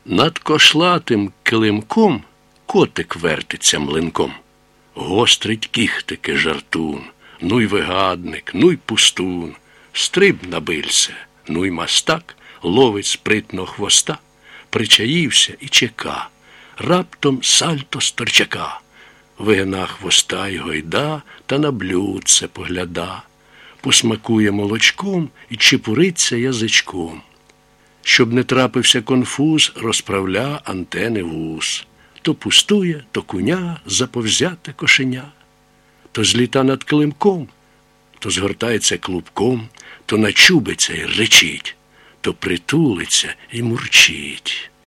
Над кошлатим килимком котик вертиться млинком. Гострить кіхтики жартун, ну й вигадник, ну й пустун. Стриб на бильце, ну й мастак, ловить спритно хвоста. Причаївся і чека, раптом сальто з торчака. Вигина хвоста й гойда, та на блюдце погляда. Посмакує молочком і чепуриться язичком. Щоб не трапився конфуз, розправля антени вуз. То пустує, то куня, заповзяте кошеня. То зліта над килимком, то згортається клубком, то начубиться й речить, то притулиться й мурчить.